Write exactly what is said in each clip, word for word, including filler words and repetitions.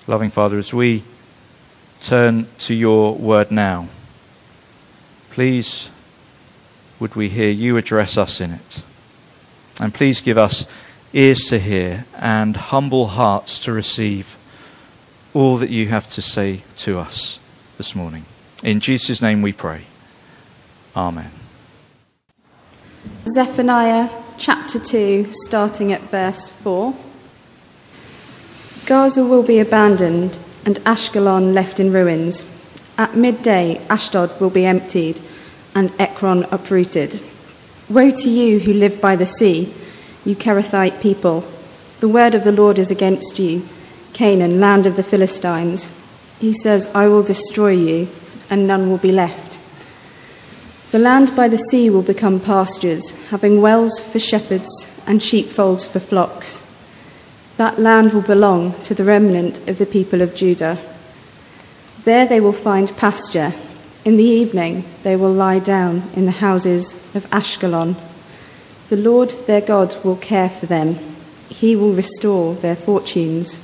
Loving Father, as we turn to your word now, please would we hear you address us in it. And please give us ears to hear and humble hearts to receive all that you have to say to us this morning. In Jesus' name we pray. Amen. Zephaniah chapter two, starting at verse four. Gaza will be abandoned and Ashkelon left in ruins. At midday, Ashdod will be emptied and Ekron uprooted. Woe to you who live by the sea, you Kerethite people. The word of the Lord is against you, Canaan, land of the Philistines. He says, I will destroy you, and none will be left. The land by the sea will become pastures, having wells for shepherds and sheepfolds for flocks. That land will belong to the remnant of the people of Judah. There they will find pasture. In the evening they will lie down in the houses of Ashkelon. The Lord their God will care for them. He will restore their fortunes.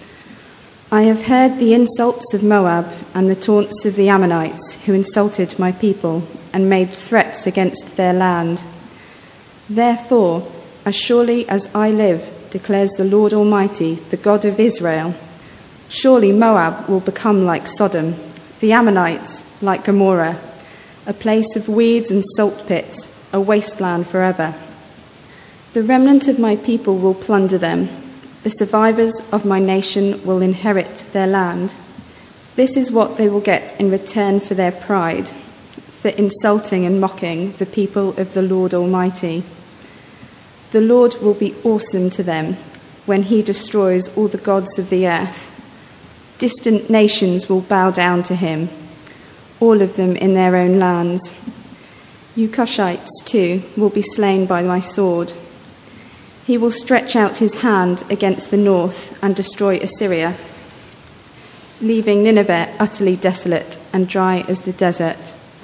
I have heard the insults of Moab and the taunts of the Ammonites who insulted my people and made threats against their land. Therefore, as surely as I live, declares the Lord Almighty, the God of Israel, surely Moab will become like Sodom, the Ammonites like Gomorrah, a place of weeds and salt pits, a wasteland forever. The remnant of my people will plunder them. The survivors of my nation will inherit their land. This is what they will get in return for their pride, for insulting and mocking the people of the Lord Almighty. The Lord will be awesome to them when he destroys all the gods of the earth. Distant nations will bow down to him, all of them in their own lands. You Cushites, too, will be slain by my sword. He will stretch out his hand against the north and destroy Assyria, leaving Nineveh utterly desolate and dry as the desert.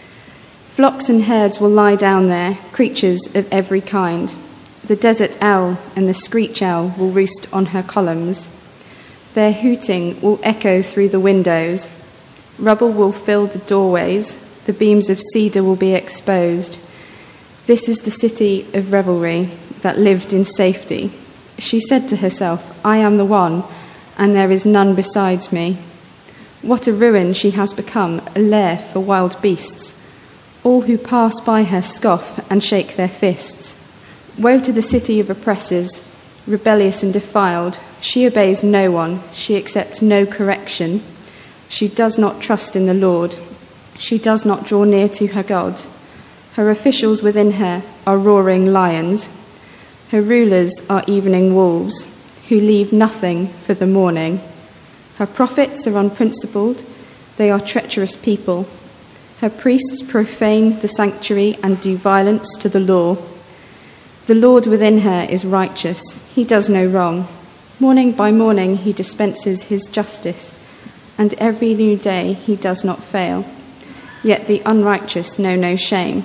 Flocks and herds will lie down there, creatures of every kind. The desert owl and the screech owl will roost on her columns. Their hooting will echo through the windows. Rubble will fill the doorways. The beams of cedar will be exposed. This is the city of revelry that lived in safety. She said to herself, I am the one, and there is none besides me. What a ruin she has become, a lair for wild beasts. All who pass by her scoff and shake their fists. Woe to the city of oppressors, rebellious and defiled. She obeys no one. She accepts no correction. She does not trust in the Lord. She does not draw near to her God. Her officials within her are roaring lions. Her rulers are evening wolves, who leave nothing for the morning. Her prophets are unprincipled. They are treacherous people. Her priests profane the sanctuary and do violence to the law. The Lord within her is righteous. He does no wrong. Morning by morning he dispenses his justice, and every new day he does not fail. Yet the unrighteous know no shame.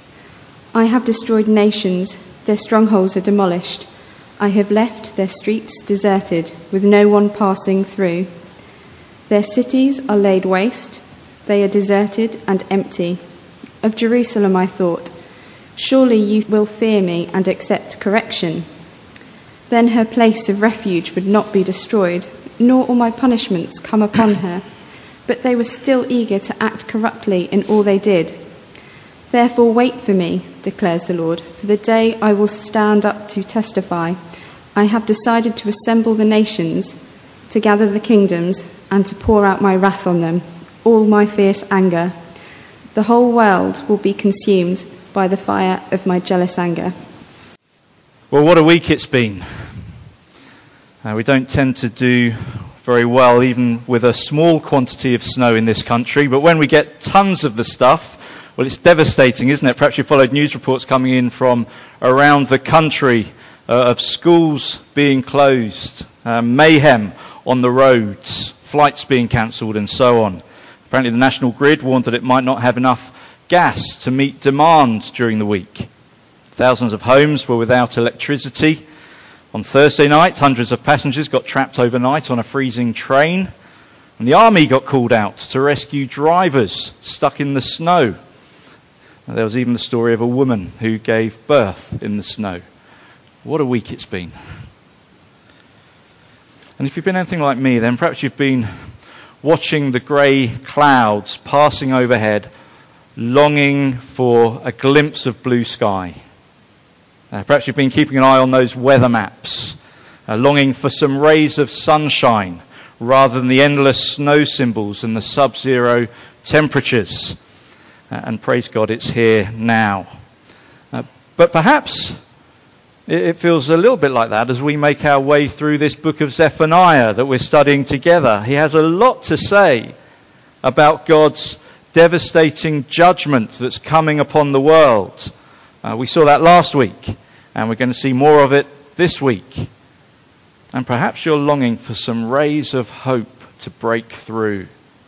I have destroyed nations. Their strongholds are demolished. I have left their streets deserted, with no one passing through. Their cities are laid waste. They are deserted and empty. Of Jerusalem I thought, surely you will fear me and accept correction. Then her place of refuge would not be destroyed, nor all my punishments come upon her. But they were still eager to act corruptly in all they did. Therefore wait for me, declares the Lord, for the day I will stand up to testify. I have decided to assemble the nations, to gather the kingdoms, and to pour out my wrath on them, all my fierce anger. The whole world will be consumed by the fire of my jealous anger. Well, what a week it's been. Uh, we don't tend to do very well even with a small quantity of snow in this country, but when we get tons of the stuff, well, it's devastating, isn't it? Perhaps you followed news reports coming in from around the country uh, of schools being closed, uh, mayhem on the roads, flights being cancelled and so on. Apparently the National Grid warned that it might not have enough gas to meet demand during the week. Thousands of homes were without electricity. On Thursday night, hundreds of passengers got trapped overnight on a freezing train. And the army got called out to rescue drivers stuck in the snow. And there was even the story of a woman who gave birth in the snow. What a week it's been. And if you've been anything like me, then perhaps you've been watching the grey clouds passing overhead, longing for a glimpse of blue sky. Uh, perhaps you've been keeping an eye on those weather maps, uh, longing for some rays of sunshine rather than the endless snow symbols and the sub-zero temperatures. Uh, and praise God, it's here now. Uh, but perhaps it, it feels a little bit like that as we make our way through this book of Zephaniah that we're studying together. He has a lot to say about God's devastating judgment that's coming upon the world. Uh, we saw that last week, and we're going to see more of it this week. And perhaps you're longing for some rays of hope to break through.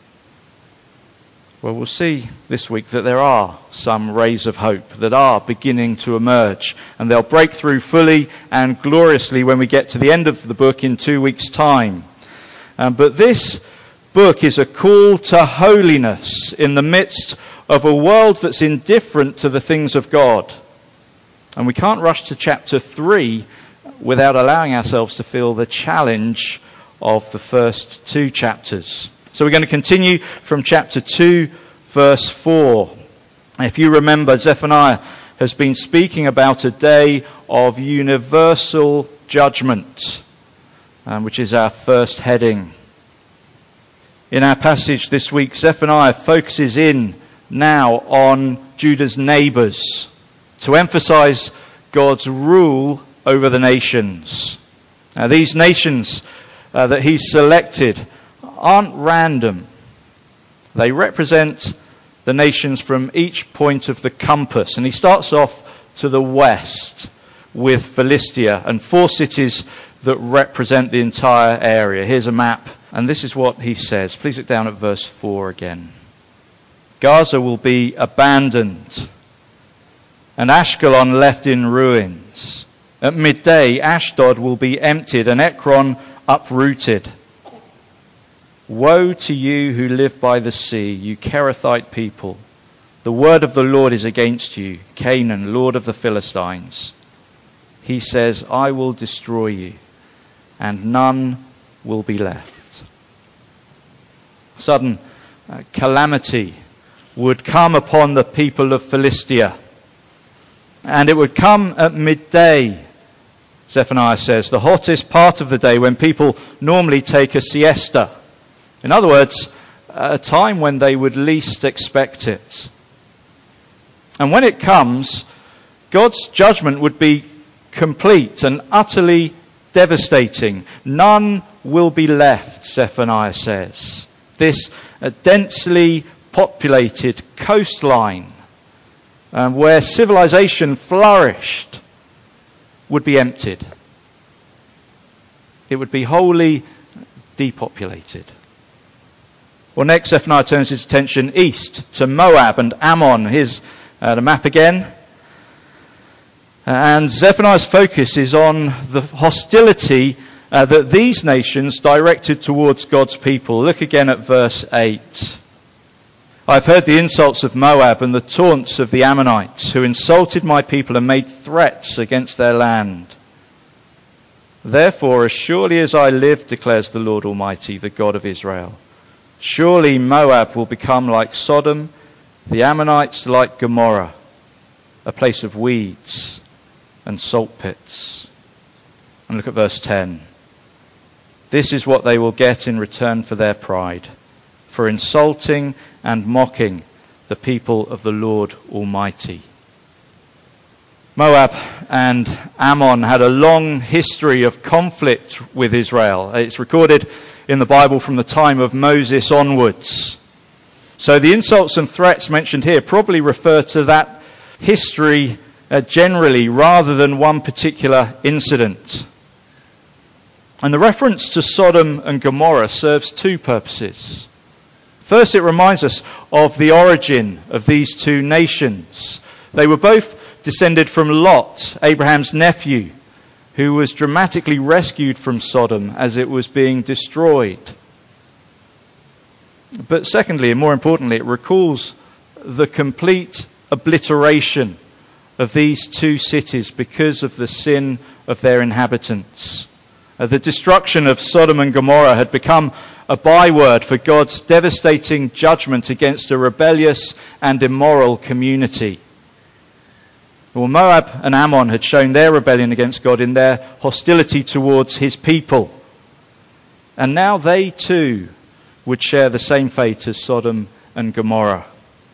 Well, we'll see this week that there are some rays of hope that are beginning to emerge, and they'll break through fully and gloriously when we get to the end of the book in two weeks' time. Um, but this book is a call to holiness in the midst of a world that's indifferent to the things of God. And we can't rush to chapter three without allowing ourselves to feel the challenge of the first two chapters. So we're going to continue from chapter two, verse four. If you remember, Zephaniah has been speaking about a day of universal judgment, um, which is our first heading. In our passage this week, Zephaniah focuses in now on Judah's neighbours to emphasize God's rule over the nations. Now, these nations uh, that he's selected aren't random. They represent the nations from each point of the compass. And he starts off to the west with Philistia and four cities that represent the entire area. Here's a map, and this is what he says. Please look down at verse four again. Gaza will be abandoned, and Ashkelon left in ruins. At midday, Ashdod will be emptied, and Ekron uprooted. Woe to you who live by the sea, you Kerethite people. The word of the Lord is against you, Canaan, lord of the Philistines. He says, I will destroy you, and none will be left. Sudden uh, calamity would come upon the people of Philistia. And it would come at midday, Zephaniah says, the hottest part of the day when people normally take a siesta. In other words, a time when they would least expect it. And when it comes, God's judgment would be complete and utterly devastating. None will be left, Zephaniah says. This uh, densely populated coastline um, where civilization flourished would be emptied. It would be wholly depopulated. Well, next, Zephaniah turns his attention east to Moab and Ammon. Here's uh, the map again. And Zephaniah's focus is on the hostility uh, that these nations directed towards God's people. Look again at verse eight. I've heard the insults of Moab and the taunts of the Ammonites, who insulted my people and made threats against their land. Therefore, as surely as I live, declares the Lord Almighty, the God of Israel, surely Moab will become like Sodom, the Ammonites like Gomorrah, a place of weeds and salt pits. And look at verse ten. This is what they will get in return for their pride, for insulting and mocking the people of the Lord Almighty. Moab and Ammon had a long history of conflict with Israel. It's recorded in the Bible from the time of Moses onwards. So the insults and threats mentioned here probably refer to that history uh, generally rather than one particular incident. And the reference to Sodom and Gomorrah serves two purposes. First, it reminds us of the origin of these two nations. They were both descended from Lot, Abraham's nephew, who was dramatically rescued from Sodom as it was being destroyed. But secondly, and more importantly, it recalls the complete obliteration of these two cities because of the sin of their inhabitants. Uh, the destruction of Sodom and Gomorrah had become a byword for God's devastating judgment against a rebellious and immoral community. Well, Moab and Ammon had shown their rebellion against God in their hostility towards his people. And now they too would share the same fate as Sodom and Gomorrah.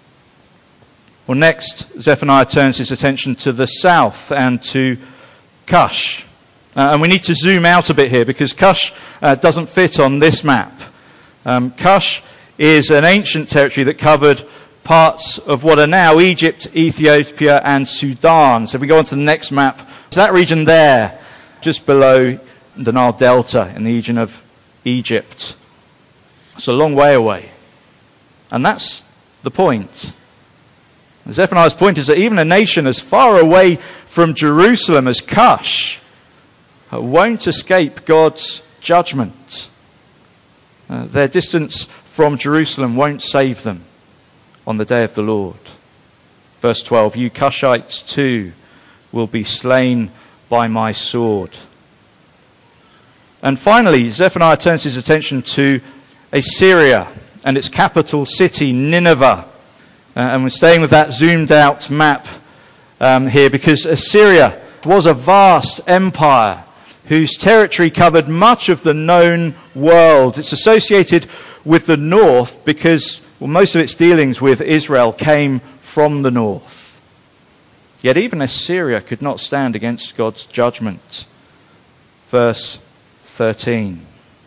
Well, next, Zephaniah turns his attention to the south and to Cush. Uh, and we need to zoom out a bit here because Cush uh, doesn't fit on this map. Um, Cush is an ancient territory that covered parts of what are now Egypt, Ethiopia and Sudan. So if we go on to the next map, it's that region there, just below the Nile Delta in the region of Egypt. It's a long way away. And that's the point. Zephaniah's point is that even a nation as far away from Jerusalem as Cush won't escape God's judgment. Uh, their distance from Jerusalem won't save them on the day of the Lord. Verse twelve, you Cushites too will be slain by my sword. And finally, Zephaniah turns his attention to Assyria and its capital city, Nineveh. Uh, and we're staying with that zoomed out map um, here because Assyria was a vast empire whose territory covered much of the known world. It's associated with the north because well, most of its dealings with Israel came from the north. Yet even Assyria could not stand against God's judgment. Verse thirteen.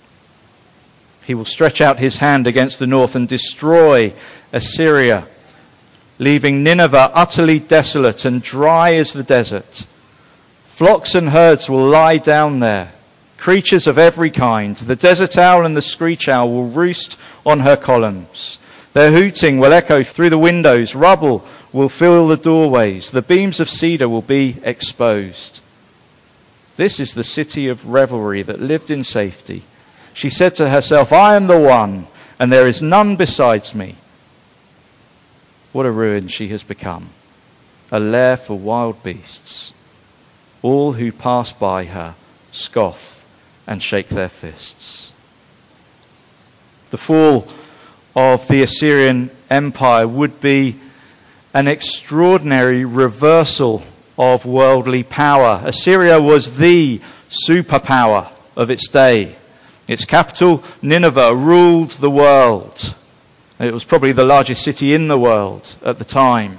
He will stretch out his hand against the north and destroy Assyria, leaving Nineveh utterly desolate and dry as the desert. Flocks and herds will lie down there, creatures of every kind. The desert owl and the screech owl will roost on her columns. Their hooting will echo through the windows. Rubble will fill the doorways. The beams of cedar will be exposed. This is the city of revelry that lived in safety. She said to herself, I am the one, and there is none besides me. What a ruin she has become, a lair for wild beasts. All who pass by her scoff and shake their fists. The fall of the Assyrian Empire would be an extraordinary reversal of worldly power. Assyria was the superpower of its day. Its capital, Nineveh, ruled the world. It was probably the largest city in the world at the time.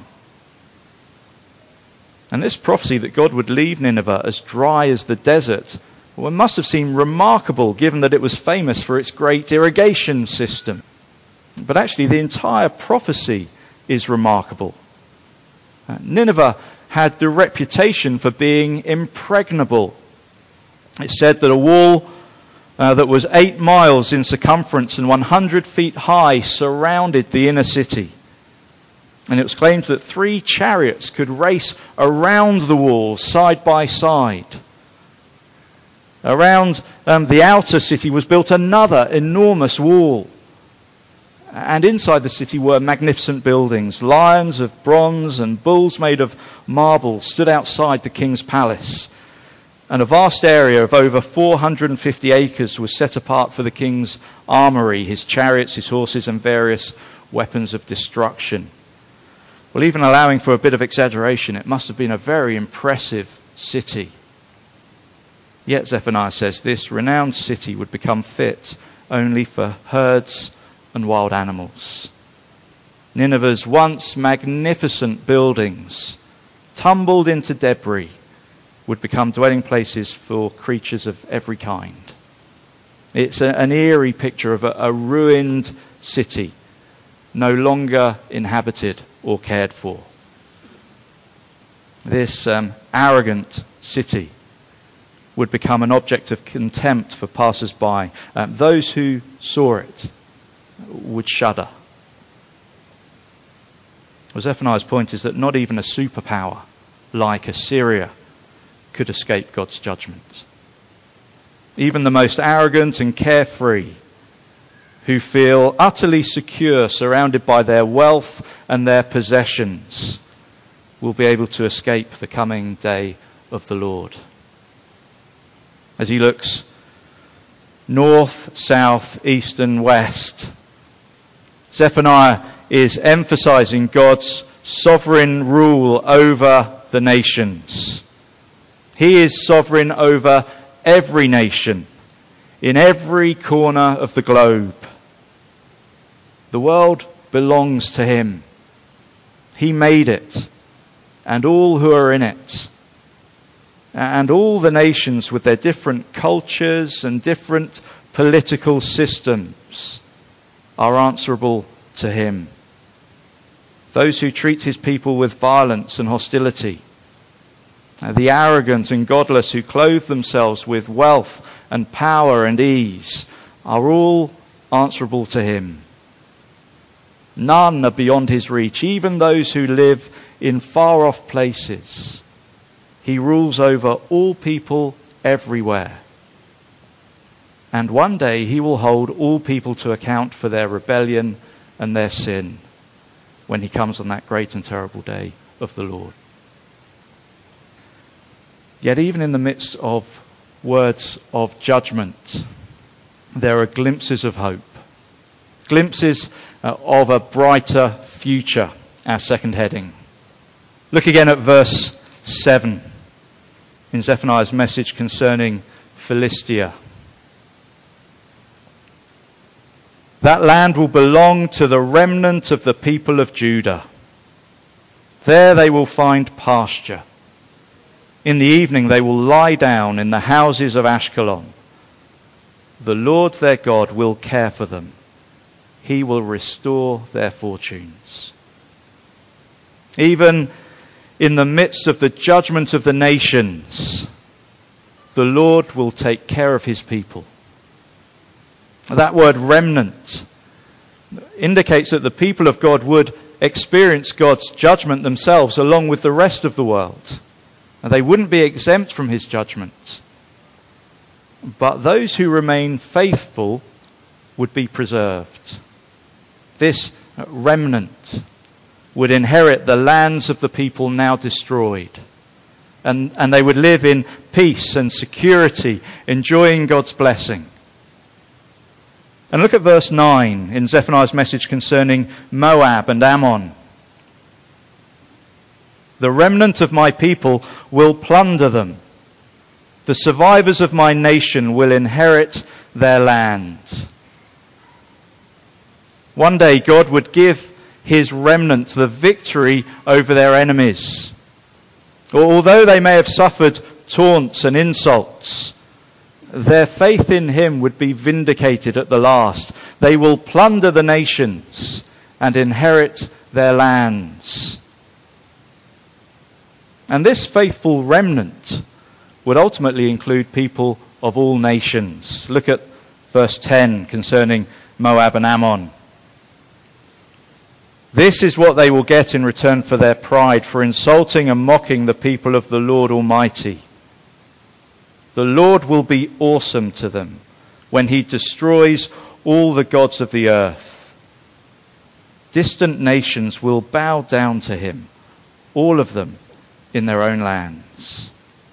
And this prophecy that God would leave Nineveh as dry as the desert, well, it must have seemed remarkable given that it was famous for its great irrigation system. But actually the entire prophecy is remarkable. Uh, Nineveh had the reputation for being impregnable. It said that a wall uh, that was eight miles in circumference and one hundred feet high surrounded the inner city. And it was claimed that three chariots could race around the wall side by side. Around um, the outer city was built another enormous wall. And inside the city were magnificent buildings. Lions of bronze and bulls made of marble stood outside the king's palace. And a vast area of over four hundred fifty acres was set apart for the king's armory, his chariots, his horses, and various weapons of destruction. Well, even allowing for a bit of exaggeration, it must have been a very impressive city. Yet Zephaniah says this renowned city would become fit only for herds and wild animals. Nineveh's once magnificent buildings, tumbled into debris, would become dwelling places for creatures of every kind. It's a, an eerie picture of a, a ruined city, no longer inhabited or cared for. This um, arrogant city would become an object of contempt for passers-by. Um, those who saw it would shudder. Well, Zephaniah's point is that not even a superpower like Assyria could escape God's judgment. Even the most arrogant and carefree, who feel utterly secure, surrounded by their wealth and their possessions, will be able to escape the coming day of the Lord. As he looks north, south, east and west, Zephaniah is emphasizing God's sovereign rule over the nations. He is sovereign over every nation, in every corner of the globe. The world belongs to him. He made it, and all who are in it. And all the nations with their different cultures and different political systems are answerable to him. Those who treat his people with violence and hostility, the arrogant and godless who clothe themselves with wealth and power and ease, are all answerable to him. None are beyond his reach, even those who live in far-off places. He rules over all people everywhere. And one day he will hold all people to account for their rebellion and their sin when he comes on that great and terrible day of the Lord. Yet even in the midst of words of judgment, there are glimpses of hope. Glimpses uh, of a brighter future, our second heading. Look again at verse seven in Zephaniah's message concerning Philistia. That land will belong to the remnant of the people of Judah. There they will find pasture. In the evening they will lie down in the houses of Ashkelon. The Lord their God will care for them. He will restore their fortunes. Even in the midst of the judgment of the nations, the Lord will take care of his people. That word remnant indicates that the people of God would experience God's judgment themselves along with the rest of the world. And they wouldn't be exempt from his judgment. But those who remain faithful would be preserved. This remnant would inherit the lands of the people now destroyed. And, and they would live in peace and security, enjoying God's blessing. And look at verse nine in Zephaniah's message concerning Moab and Ammon. The remnant of my people will plunder them. The survivors of my nation will inherit their land. One day God would give his remnant the victory over their enemies. Although they may have suffered taunts and insults, their faith in him would be vindicated at the last. They will plunder the nations and inherit their lands. And this faithful remnant would ultimately include people of all nations. Look at verse ten concerning Moab and Ammon. This is what they will get in return for their pride, for insulting and mocking the people of the Lord Almighty. The Lord will be awesome to them when he destroys all the gods of the earth. Distant nations will bow down to him, all of them in their own lands.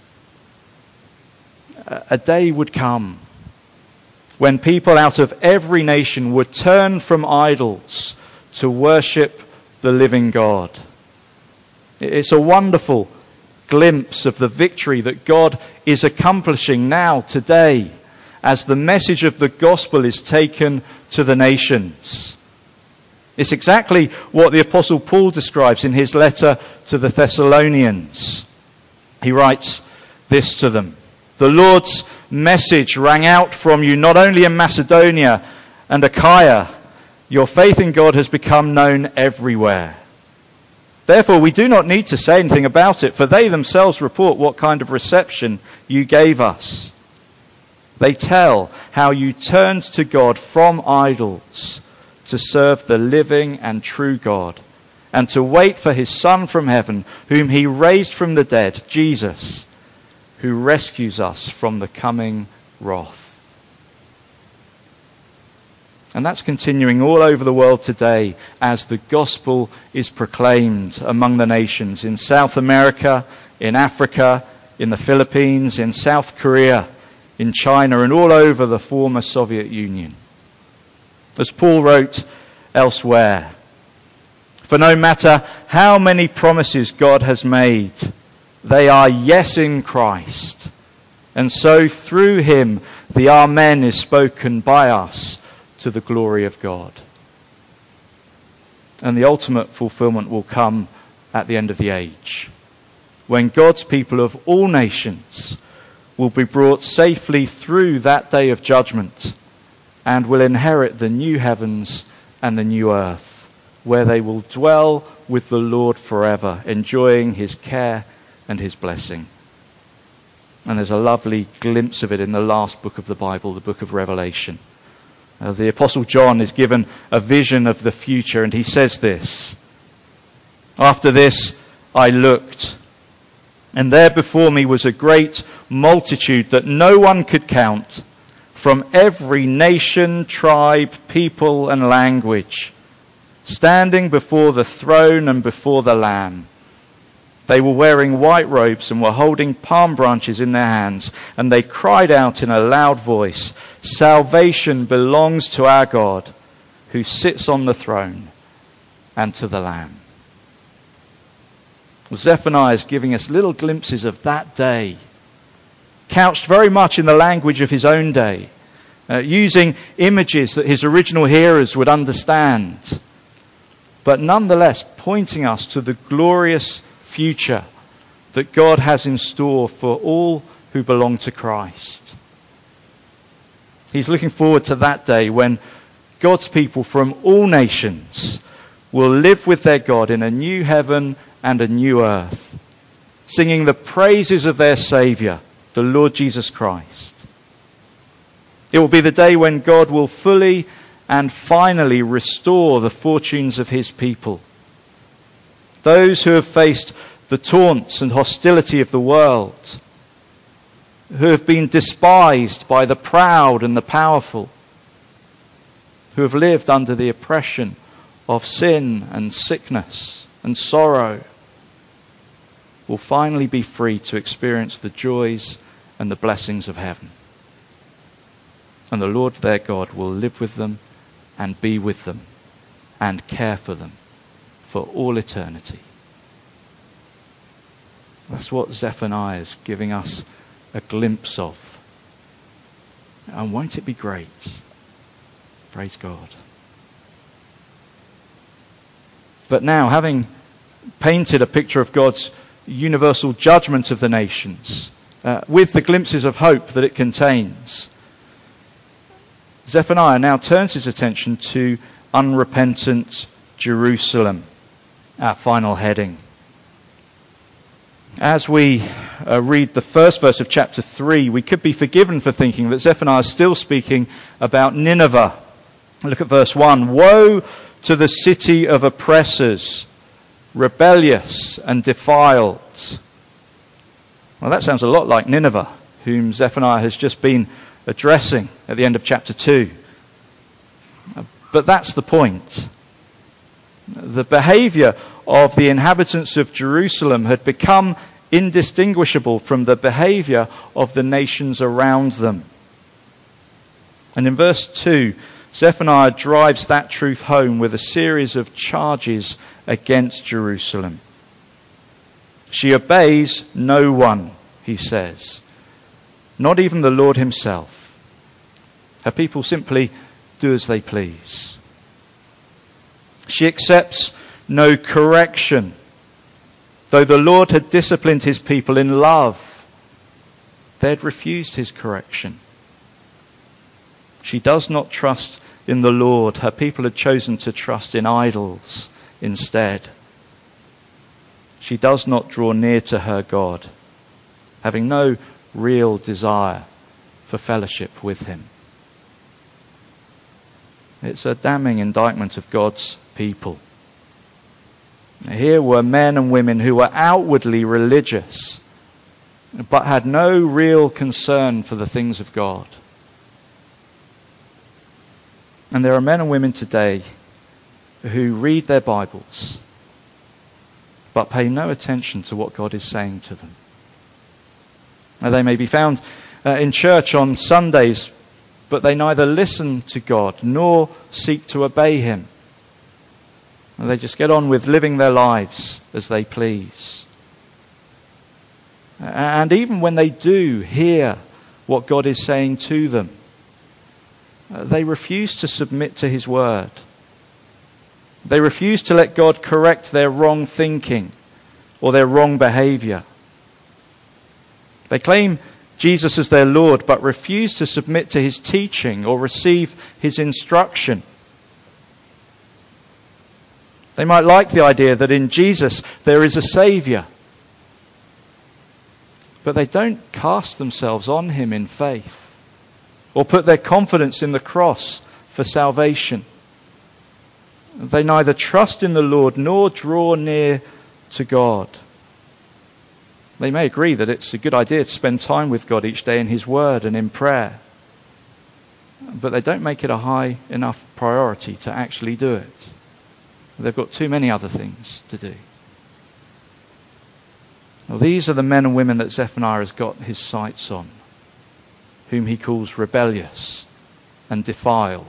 A day would come when people out of every nation would turn from idols to worship the living God. It's a wonderful glimpse of the victory that God is accomplishing now, today, as the message of the gospel is taken to the nations. It's exactly what the Apostle Paul describes in his letter to the Thessalonians. He writes this to them: the Lord's message rang out from you not only in Macedonia and Achaia. Your faith in God has become known everywhere. Therefore, we do not need to say anything about it, for they themselves report what kind of reception you gave us. They tell how you turned to God from idols to serve the living and true God, and to wait for his Son from heaven, whom he raised from the dead, Jesus, who rescues us from the coming wrath. And that's continuing all over the world today as the gospel is proclaimed among the nations in South America, in Africa, in the Philippines, in South Korea, in China, and all over the former Soviet Union. As Paul wrote elsewhere, "For no matter how many promises God has made, they are yes in Christ. And so through him the Amen is spoken by us to the glory of God." And the ultimate fulfillment will come at the end of the age, when God's people of all nations will be brought safely through that day of judgment and will inherit the new heavens and the new earth, where they will dwell with the Lord forever, enjoying his care and his blessing. And there's a lovely glimpse of it in the last book of the Bible, the book of Revelation. Uh, the Apostle John is given a vision of the future, and he says this, "After this I looked, and there before me was a great multitude that no one could count, from every nation, tribe, people, and language, standing before the throne and before the Lamb. They were wearing white robes and were holding palm branches in their hands, and they cried out in a loud voice, 'Salvation belongs to our God, who sits on the throne, and to the Lamb.'" Well, Zephaniah is giving us little glimpses of that day, couched very much in the language of his own day, uh, using images that his original hearers would understand, but nonetheless pointing us to the glorious future that God has in store for all who belong to Christ. He's looking forward to that day when God's people from all nations will live with their God in a new heaven and a new earth, singing the praises of their Saviour, the Lord Jesus Christ. It will be the day when God will fully and finally restore the fortunes of his people. Those who have faced the taunts and hostility of the world, who have been despised by the proud and the powerful, who have lived under the oppression of sin and sickness and sorrow, will finally be free to experience the joys and the blessings of heaven. And the Lord their God will live with them and be with them and care for them for all eternity. That's what Zephaniah is giving us a glimpse of. And won't it be great? Praise God. But now, having painted a picture of God's universal judgment of the nations, uh, with the glimpses of hope that it contains, Zephaniah now turns his attention to unrepentant Jerusalem, our final heading. As we uh, read the first verse of chapter three, we could be forgiven for thinking that Zephaniah is still speaking about Nineveh. Look at verse one. "Woe to the city of oppressors, rebellious and defiled." Well, that sounds a lot like Nineveh, whom Zephaniah has just been addressing at the end of chapter two. But that's the point. The behavior of the inhabitants of Jerusalem had become indistinguishable from the behavior of the nations around them. And in verse two, Zephaniah drives that truth home with a series of charges against Jerusalem. She obeys no one, he says, not even the Lord himself. Her people simply do as they please. She accepts no correction, though the Lord had disciplined his people in love. They had refused his correction. She does not trust in the Lord. Her people had chosen to trust in idols instead. She does not draw near to her God, having no real desire for fellowship with him. It's a damning indictment of God's people. Here were men and women who were outwardly religious, but had no real concern for the things of God. And there are men and women today who read their Bibles but pay no attention to what God is saying to them. Now, they may be found uh, in church on Sundays, but they neither listen to God nor seek to obey him. And they just get on with living their lives as they please. And even when they do hear what God is saying to them, uh, they refuse to submit to his word. They refuse to let God correct their wrong thinking or their wrong behavior. They claim Jesus as their Lord, but refuse to submit to his teaching or receive his instruction. They might like the idea that in Jesus there is a Saviour, but they don't cast themselves on him in faith or put their confidence in the cross for salvation. They neither trust in the Lord nor draw near to God. They may agree that it's a good idea to spend time with God each day in his word and in prayer, but they don't make it a high enough priority to actually do it. They've got too many other things to do. Well, these are the men and women that Zephaniah has got his sights on, whom he calls rebellious and defiled.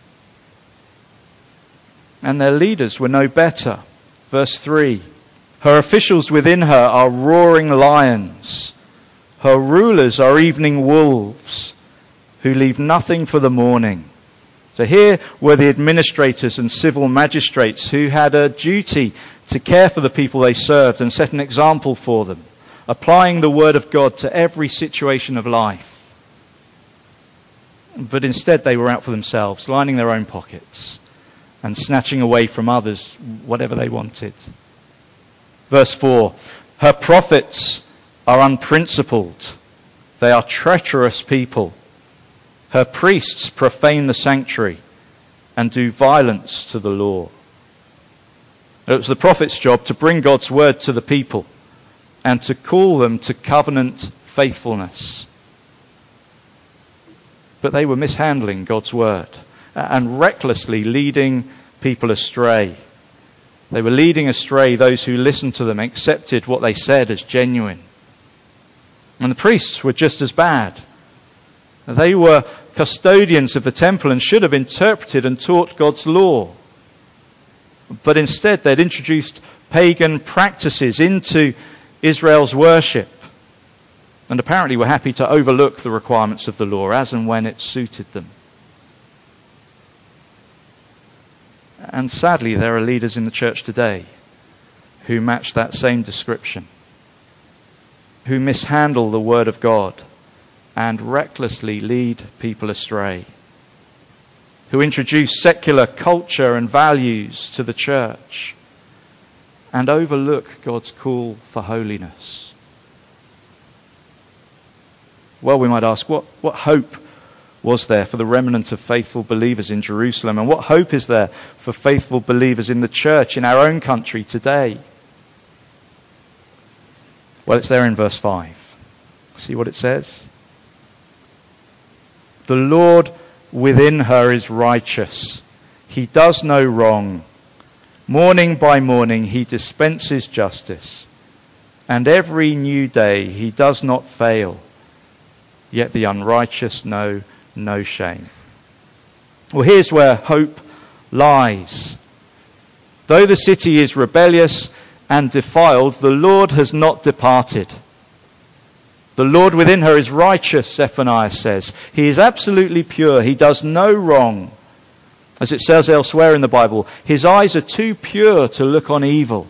And their leaders were no better. Verse three, her officials within her are roaring lions. Her rulers are evening wolves who leave nothing for the morning. So here were the administrators and civil magistrates who had a duty to care for the people they served and set an example for them, applying the word of God to every situation of life. But instead they were out for themselves, lining their own pockets and snatching away from others whatever they wanted. Verse four, her prophets are unprincipled. They are treacherous people. Her priests profane the sanctuary and do violence to the law. It was the prophet's job to bring God's word to the people and to call them to covenant faithfulness. But they were mishandling God's word and recklessly leading people astray. They were leading astray those who listened to them, accepted what they said as genuine. And the priests were just as bad. They were custodians of the temple and should have interpreted and taught God's law. But instead they'd introduced pagan practices into Israel's worship and apparently were happy to overlook the requirements of the law as and when it suited them. And sadly, there are leaders in the church today who match that same description, who mishandle the word of God and recklessly lead people astray, who introduce secular culture and values to the church and overlook God's call for holiness. Well, we might ask, what, what hope was there for the remnant of faithful believers in Jerusalem? And what hope is there for faithful believers in the church in our own country today? Well, it's there in verse five. See what it says? The Lord within her is righteous. He does no wrong. Morning by morning he dispenses justice. And every new day he does not fail. Yet the unrighteous know no shame. Well, here's where hope lies. Though the city is rebellious and defiled, the Lord has not departed. The Lord within her is righteous, Zephaniah says. He is absolutely pure. He does no wrong. As it says elsewhere in the Bible, his eyes are too pure to look on evil.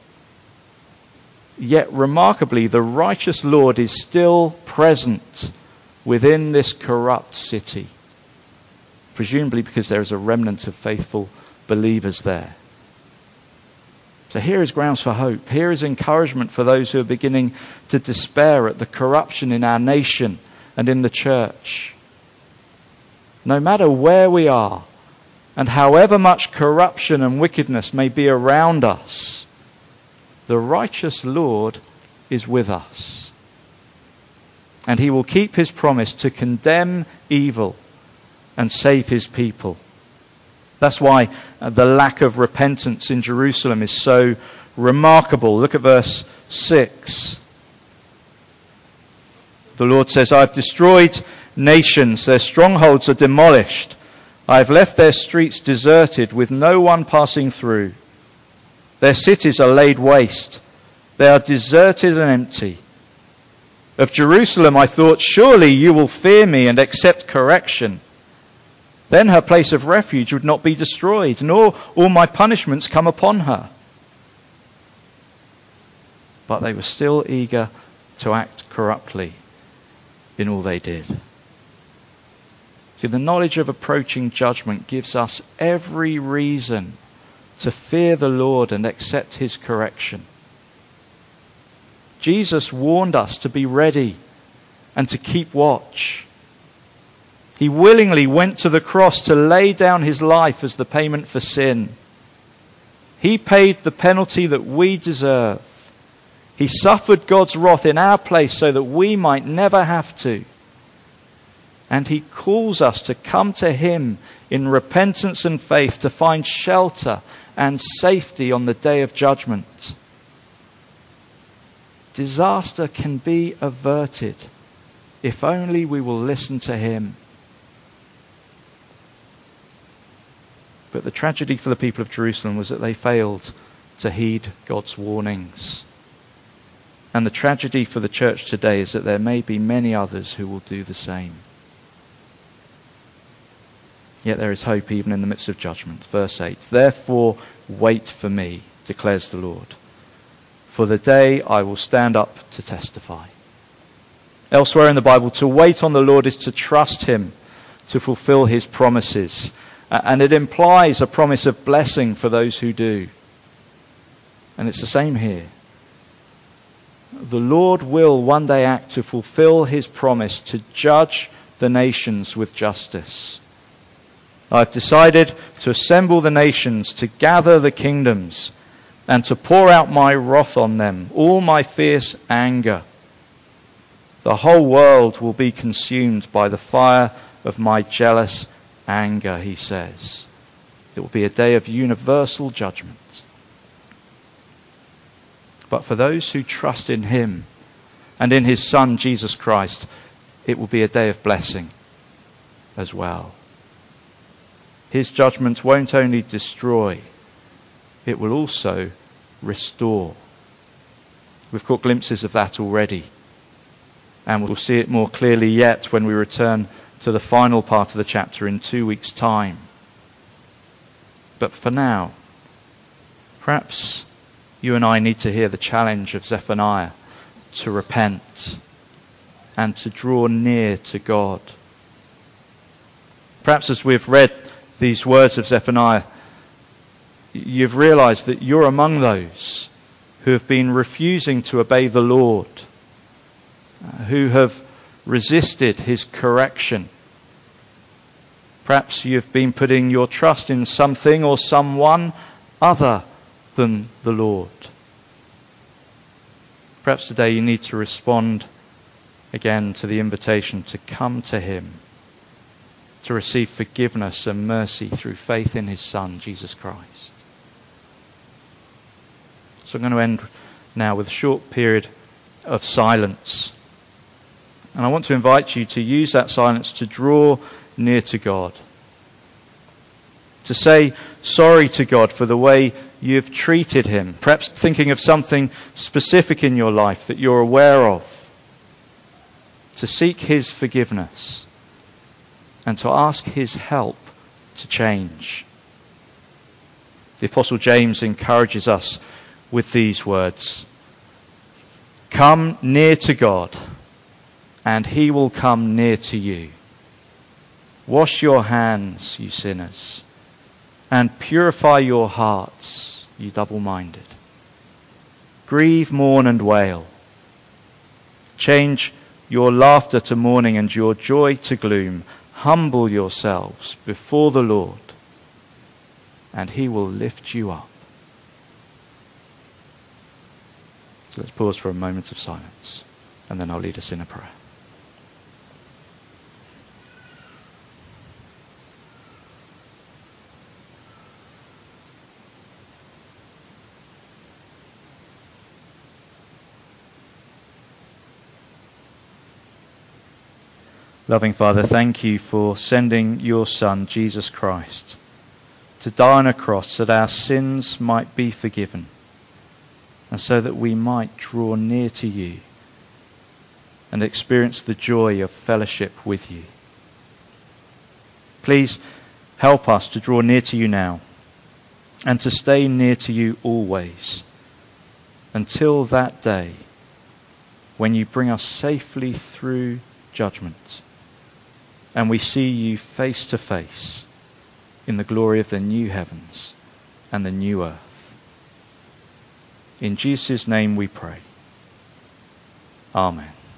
Yet remarkably, the righteous Lord is still present within this corrupt city, presumably because there is a remnant of faithful believers there. So here is grounds for hope. Here is encouragement for those who are beginning to despair at the corruption in our nation and in the church. No matter where we are, and however much corruption and wickedness may be around us, the righteous Lord is with us. And he will keep his promise to condemn evil and save his people That's why uh, the lack of repentance in Jerusalem is so remarkable. Look at verse six. The Lord says, I have destroyed nations, their strongholds are demolished. I have left their streets deserted with no one passing through. Their cities are laid waste. They are deserted and empty. Of Jerusalem I thought, surely you will fear me and accept correction. Then her place of refuge would not be destroyed, nor all my punishments come upon her. But they were still eager to act corruptly in all they did. See, the knowledge of approaching judgment gives us every reason to fear the Lord and accept his correction. Jesus warned us to be ready and to keep watch. He willingly went to the cross to lay down his life as the payment for sin. He paid the penalty that we deserve. He suffered God's wrath in our place so that we might never have to. And he calls us to come to him in repentance and faith to find shelter and safety on the day of judgment. Disaster can be averted if only we will listen to him. But the tragedy for the people of Jerusalem was that they failed to heed God's warnings. And the tragedy for the church today is that there may be many others who will do the same. Yet there is hope even in the midst of judgment. Verse eight, therefore wait for me, declares the Lord. For the day I will stand up to testify. Elsewhere in the Bible, to wait on the Lord is to trust him to fulfill his promises. And it implies a promise of blessing for those who do. And it's the same here. The Lord will one day act to fulfill his promise to judge the nations with justice. I've decided to assemble the nations, to gather the kingdoms, and to pour out my wrath on them, all my fierce anger. The whole world will be consumed by the fire of my jealous anger, he says. It will be a day of universal judgment. But for those who trust in him and in his Son, Jesus Christ, it will be a day of blessing as well. His judgment won't only destroy, it will also restore. We've caught glimpses of that already. And we'll see it more clearly yet when we return to the final part of the chapter in two weeks' time. But for now, perhaps you and I need to hear the challenge of Zephaniah to repent and to draw near to God. Perhaps as we've read these words of Zephaniah, you've realized that you're among those who have been refusing to obey the Lord, who have resisted his correction. Perhaps you've been putting your trust in something or someone other than the Lord. Perhaps today you need to respond again to the invitation to come to him, to receive forgiveness and mercy through faith in his Son, Jesus Christ. So I'm going to end now with a short period of silence. And I want to invite you to use that silence to draw near to God. To say sorry to God for the way you've treated him. Perhaps thinking of something specific in your life that you're aware of. To seek his forgiveness. And to ask his help to change. The Apostle James encourages us with these words. Come near to God, and he will come near to you. Wash your hands, you sinners, and purify your hearts, you double-minded. Grieve, mourn, and wail. Change your laughter to mourning and your joy to gloom. Humble yourselves before the Lord, and he will lift you up. So let's pause for a moment of silence, and then I'll lead us in a prayer. Loving Father, thank you for sending your Son, Jesus Christ, to die on a cross that our sins might be forgiven and so that we might draw near to you and experience the joy of fellowship with you. Please help us to draw near to you now and to stay near to you always until that day when you bring us safely through judgment and we see you face to face in the glory of the new heavens and the new earth. In Jesus' name we pray. Amen.